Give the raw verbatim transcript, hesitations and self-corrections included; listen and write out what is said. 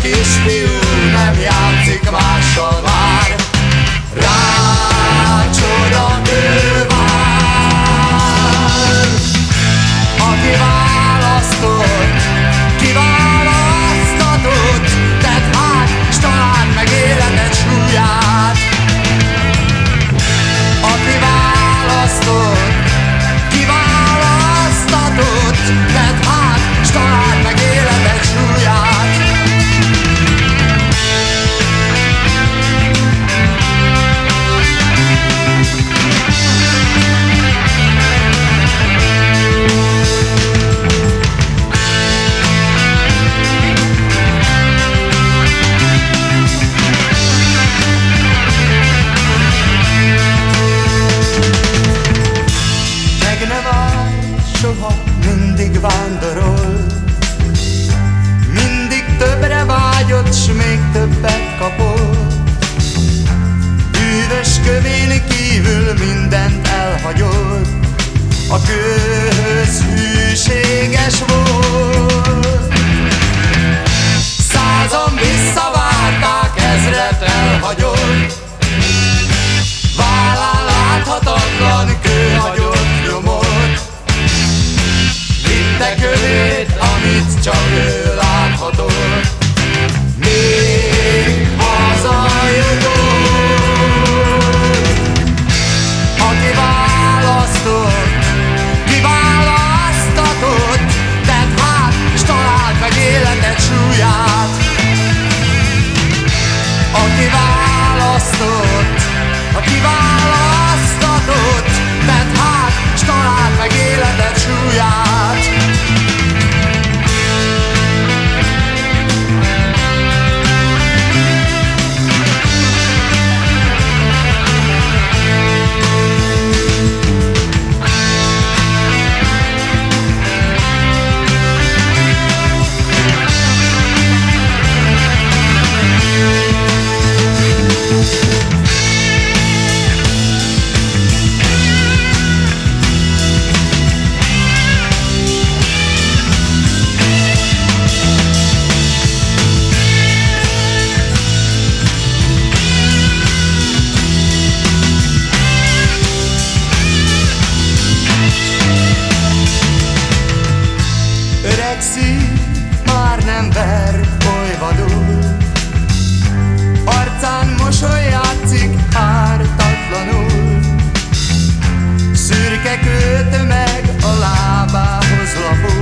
kisfiú nem játszik mással már. Rácsoda ő vár, aki választott, kiválasztatott, tedd hát, s találd meg életed súlyát. Aki választott, kiválasztatott, tedd hát, s találd meg életed súlyát. Soha mindig vándorol, mindig többre vágyott, s még többet kapott. Bűvös kövén kívül mindent elhagyott, a kőhöz hűséges volt. Százan visszavárták, ezret elhagyott, vállán láthatatlan kő hagyott nyomot. Vitte kövét, amit csak ő láthatott, még hazajutott. Aki választott, kiválasztatott, tedd hát, s találd meg életed súlyát. Aki választott, a kiválasztatott, tedd hát, s találd meg életed súlyát. Öreg szív már nem ver oly vadul, arcán mosoly játszik ártatlanul. Szürke kőtömeg a lábához lapul,